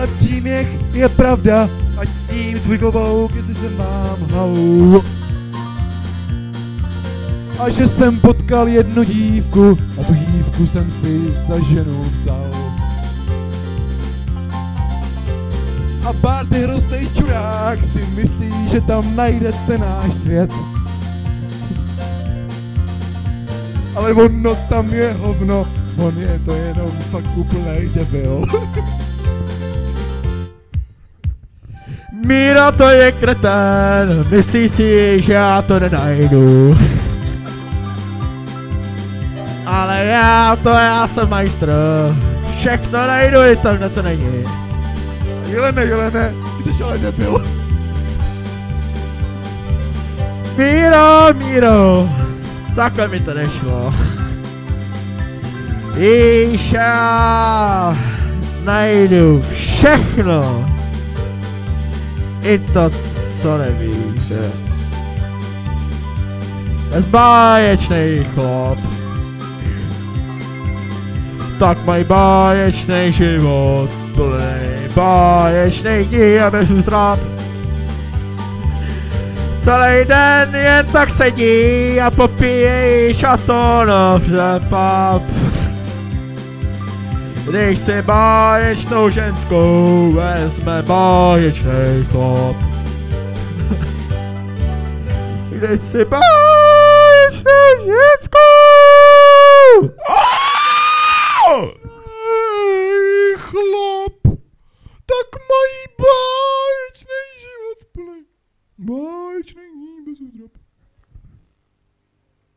Ale příměch je pravda, ať s ním svůj klobouk, jestli se mám halu. A že jsem potkal jednu dívku a tu dívku jsem si za ženu vzal. A Barty hrostej čurák si myslí, že tam najdete náš svět. Ale ono tam je hovno, on je to jenom fakt úplnej debil. Míra to je kretén, myslí si, že já to nenajdu. Ale já jsem majstr, všechno najdu, i tam na to není. Jelene, ty jsi ale debil. Míro, takhle mi to nešlo. Víš, já najdu všechno. I to, co nevíš. Bezbáječnej chlap. Tak mají báječnej život, plný báječnej dní a bez ústrát. Celý den jen tak sedí a popíjejí šatonov pap. Když si báječnou ženskou vezme báječnej chlap. Když si báječnou ženskou